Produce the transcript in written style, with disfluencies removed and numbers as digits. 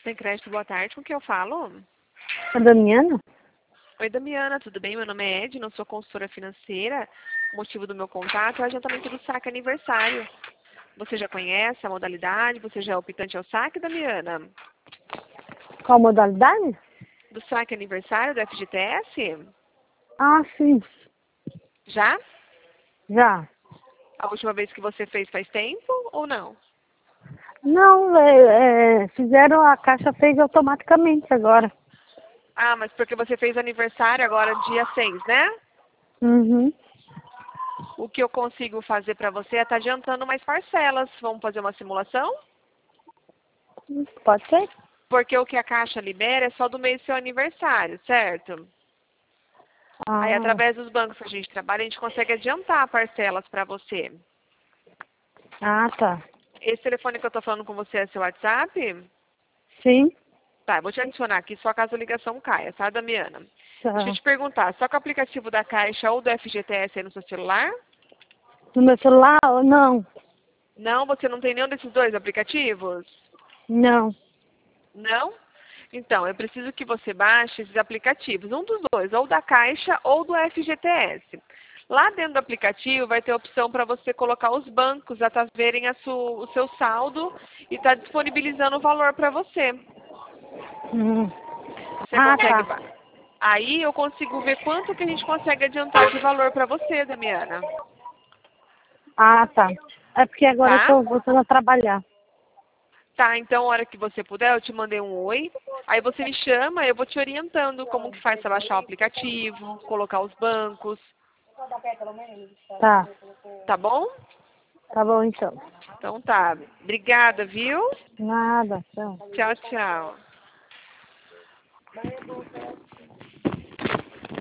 Sem Crédito, boa tarde. Com quem eu falo? A Damiana? Oi, Damiana, tudo bem? Meu nome é Edna, sou consultora financeira. O motivo do meu contato é o adiantamento do saque aniversário. Você já conhece a modalidade? Você já é optante ao saque, Damiana? Qual modalidade? Do saque aniversário do FGTS? Ah, sim, Já? já. A última vez que você fez faz tempo ou não? Não, fizeram, a Caixa fez automaticamente agora. Ah, mas porque você fez aniversário agora dia 6, né? Uhum. O que eu consigo fazer para você é estar adiantando mais parcelas. Vamos fazer uma simulação? Pode ser? Porque o que a Caixa libera é só do mês do seu aniversário, certo? Aí, Ah, através dos bancos que a gente trabalha, a gente consegue adiantar parcelas para você. tá. Esse telefone que eu estou falando com você é seu WhatsApp? Sim, Tá, eu vou te adicionar aqui só caso a ligação caia, tá, Damiana? Deixa eu tá. te perguntar, só com o aplicativo da Caixa ou do FGTS aí no seu celular? No meu celular, não. Não, você não tem nenhum desses dois aplicativos? Não. Não? Então, eu preciso que você baixe esses aplicativos, um dos dois, ou da Caixa ou do FGTS. Lá dentro do aplicativo vai ter a opção para você colocar os bancos a verem o seu saldo e tá disponibilizando o valor para você. Hum. Você consegue... Tá. Aí eu consigo ver quanto que a gente consegue adiantar de valor para você, Damiana. Tá. É porque agora eu Tá? tô voltando a trabalhar. Tá, então a hora que você puder, eu te mandei um oi. Aí você me chama, eu vou te orientando como que faz para baixar o aplicativo, colocar os bancos. Tá. Tá bom? Tá bom, então. Então tá. Obrigada, viu? Nada, tchau. Tchau, tchau.